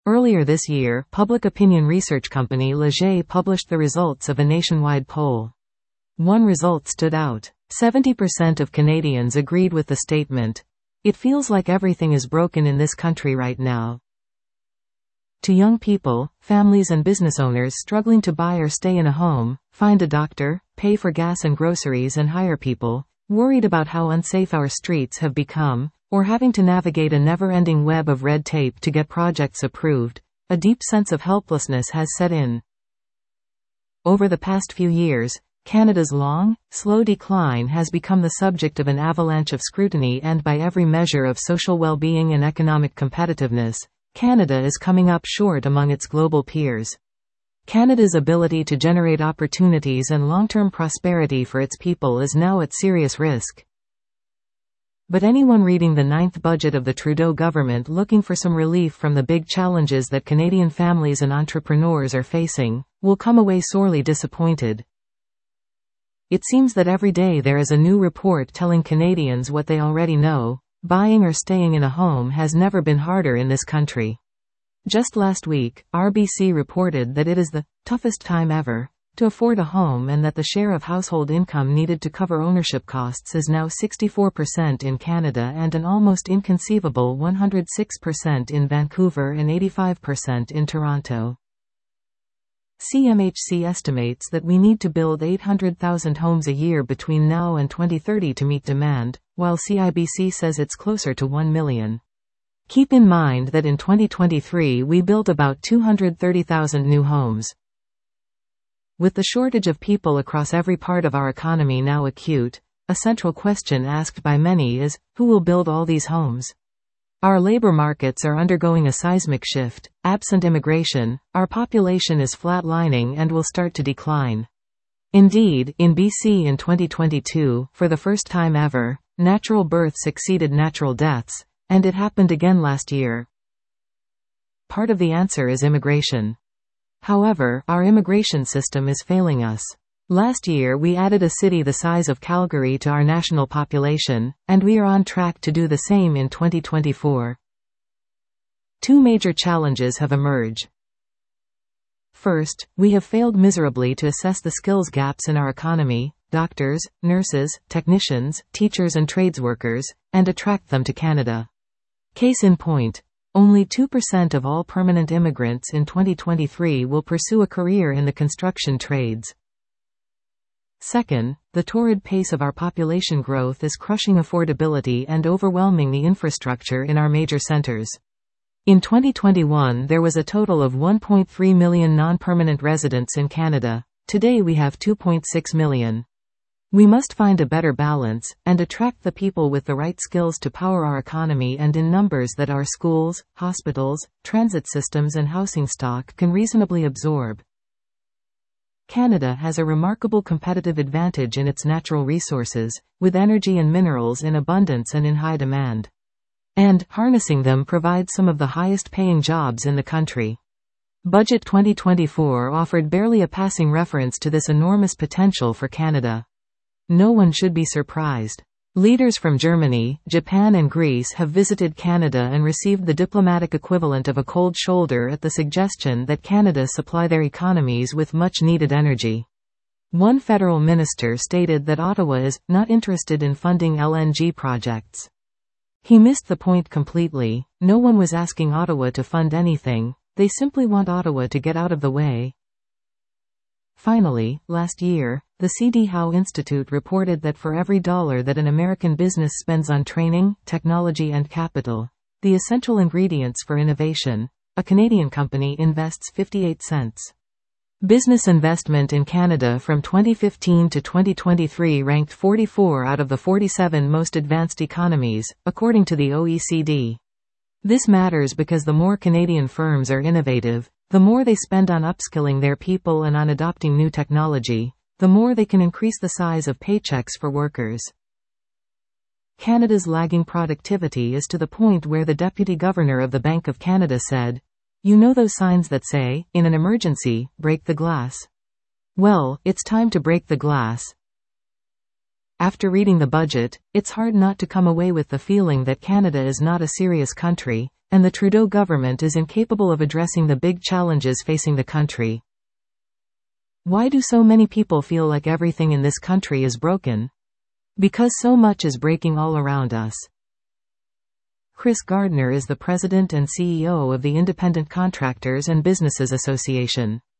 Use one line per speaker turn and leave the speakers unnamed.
Earlier this year, public opinion research company Leger published the results of a nationwide poll. One result stood out. 70% of Canadians agreed with the statement. It feels like everything is broken in this country right now. To young people, families and business owners struggling to buy or stay in a home, find a doctor, pay for gas and groceries and hire people, worried about how unsafe our streets have become, or having to navigate a never-ending web of red tape to get projects approved, a deep sense of helplessness has set in. Over the past few years, Canada's long, slow decline has become the subject of an avalanche of scrutiny, and by every measure of social well-being and economic competitiveness, Canada is coming up short among its global peers. Canada's ability to generate opportunities and long-term prosperity for its people is now at serious risk. But anyone reading the 9th budget of the Trudeau government looking for some relief from the big challenges that Canadian families and entrepreneurs are facing, will come away sorely disappointed. It seems that every day there is a new report telling Canadians what they already know: buying or staying in a home has never been harder in this country. Just last week, RBC reported that it is the toughest time ever to afford a home, and that the share of household income needed to cover ownership costs is now 64% in Canada and an almost inconceivable 106% in Vancouver and 85% in Toronto. CMHC estimates that we need to build 800,000 homes a year between now and 2030 to meet demand, while CIBC says it's closer to 1 million. Keep in mind that in 2023 we built about 230,000 new homes. With the shortage of people across every part of our economy now acute, a central question asked by many is, who will build all these homes? Our labor markets are undergoing a seismic shift. Absent immigration, our population is flatlining and will start to decline. Indeed, in BC in 2022, for the first time ever, natural births exceeded natural deaths, and it happened again last year. Part of the answer is immigration. However, our immigration system is failing us. Last year we added a city the size of Calgary to our national population, and we are on track to do the same in 2024. Two major challenges have emerged. First, we have failed miserably to assess the skills gaps in our economy: doctors, nurses, technicians, teachers and trades workers, and attract them to Canada. Case in point, only 2% of all permanent immigrants in 2023 will pursue a career in the construction trades. Second, the torrid pace of our population growth is crushing affordability and overwhelming the infrastructure in our major centers. In 2021 there was a total of 1.3 million non-permanent residents in Canada. Today we have 2.6 million. We must find a better balance, and attract the people with the right skills to power our economy and in numbers that our schools, hospitals, transit systems and housing stock can reasonably absorb. Canada has a remarkable competitive advantage in its natural resources, with energy and minerals in abundance and in high demand. And, harnessing them provides some of the highest paying jobs in the country. Budget 2024 offered barely a passing reference to this enormous potential for Canada. No one should be surprised. Leaders from Germany, Japan and Greece have visited Canada and received the diplomatic equivalent of a cold shoulder at the suggestion that Canada supply their economies with much-needed energy. One federal minister stated that Ottawa is not interested in funding LNG projects. He missed the point completely. No one was asking Ottawa to fund anything, they simply want Ottawa to get out of the way. Finally, last year, the C.D. Howe Institute reported that for every dollar that an American business spends on training, technology and capital, the essential ingredients for innovation, a Canadian company invests 58 cents. Business investment in Canada from 2015 to 2023 ranked 44 out of the 47 most advanced economies, according to the OECD. This matters because the more Canadian firms are innovative, the more they spend on upskilling their people and on adopting new technology, the more they can increase the size of paychecks for workers. Canada's lagging productivity is to the point where the Deputy Governor of the Bank of Canada said, "You know those signs that say, in an emergency, break the glass? Well, it's time to break the glass." After reading the budget, it's hard not to come away with the feeling that Canada is not a serious country, And the Trudeau government is incapable of addressing the big challenges facing the country. Why do so many people feel like everything in this country is broken? Because so much is breaking all around us. Chris Gardner is the president and CEO of the Independent Contractors and Businesses Association.